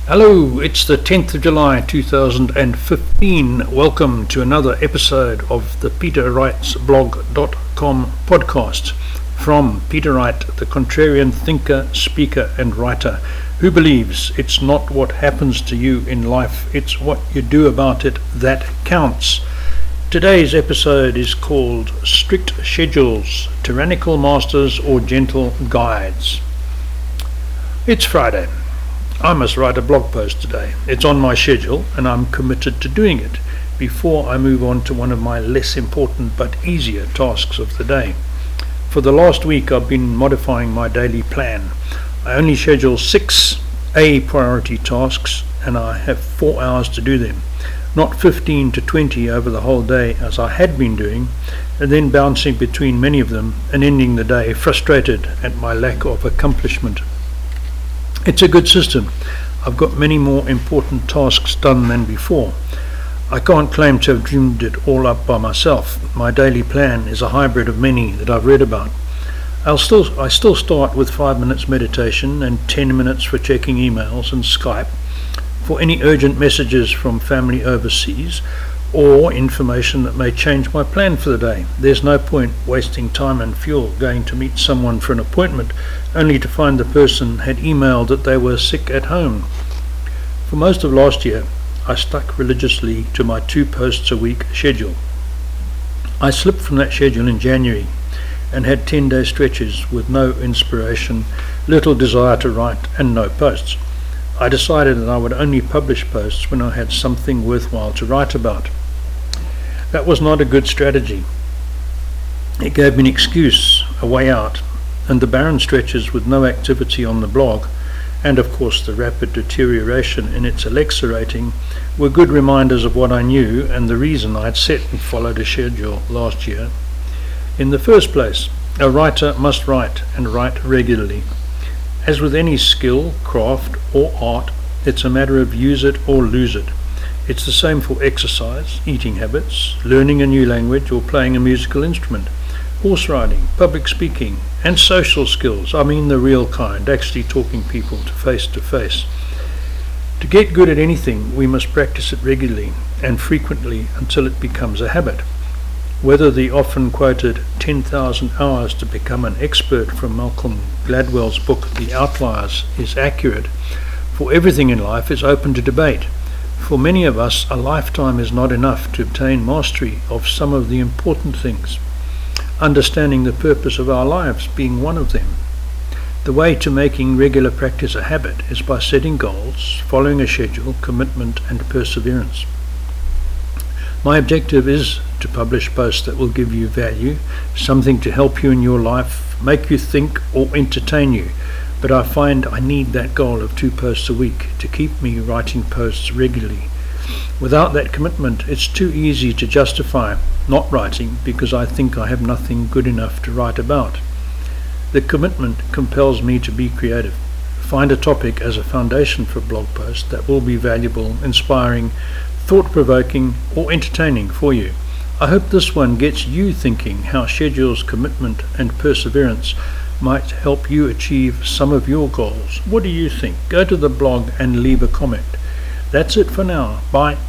Hello, it's the 10th of July 2015. Welcome to another episode of the peterwrightsblog.com podcast from Peter Wright, the contrarian thinker, speaker and writer who believes it's not what happens to you in life, it's what you do about it that counts. Today's episode is called Strict Schedules, Tyrannical Masters or Gentle Guides. It's Friday. I must write a blog post today. It's on my schedule and I'm committed to doing it before I move on to one of my less important but easier tasks of the day. For the last week I've been modifying my daily plan. I only schedule 6 A priority tasks and I have 4 hours to do them, not 15 to 20 over the whole day as I had been doing, and then bouncing between many of them and ending the day frustrated at my lack of accomplishment. It's a good system. I've got many more important tasks done than before. I can't claim to have dreamed it all up by myself. My daily plan is a hybrid of many that I've read about. I still start with 5 minutes meditation and 10 minutes for checking emails and Skype for any urgent messages from family overseas or information that may change my plan for the day. There's no point wasting time and fuel going to meet someone for an appointment only to find the person had emailed that they were sick at home. For most of last year, I stuck religiously to my 2 posts a week schedule. I slipped from that schedule in January and had 10-day stretches with no inspiration, little desire to write and no posts. I decided that I would only publish posts when I had something worthwhile to write about. That was not a good strategy. It gave me an excuse, a way out, and the barren stretches with no activity on the blog, and of course the rapid deterioration in its Alexa rating, were good reminders of what I knew and the reason I had set and followed a schedule last year. In the first place, a writer must write and write regularly. As with any skill, craft or art, it's a matter of use it or lose it. It's the same for exercise, eating habits, learning a new language or playing a musical instrument, horse riding, public speaking and social skills. I mean the real kind, actually talking people to face. To get good at anything, we must practice it regularly and frequently until it becomes a habit. Whether the often quoted 10,000 hours to become an expert from Malcolm Gladwell's book The Outliers is accurate for everything in life is open to debate. For many of us, a lifetime is not enough to obtain mastery of some of the important things, understanding the purpose of our lives being one of them. The way to making regular practice a habit is by setting goals, following a schedule, commitment and perseverance. My objective is to publish posts that will give you value, something to help you in your life, make you think or entertain you. But I find I need that goal of 2 posts a week to keep me writing posts regularly. Without that commitment, it's too easy to justify not writing because I think I have nothing good enough to write about. The commitment compels me to be creative. Find a topic as a foundation for a blog post that will be valuable, inspiring, thought-provoking or entertaining for you. I hope this one gets you thinking how schedules, commitment and perseverance might help you achieve some of your goals. What do you think? Go to the blog and leave a comment. That's it for now. Bye.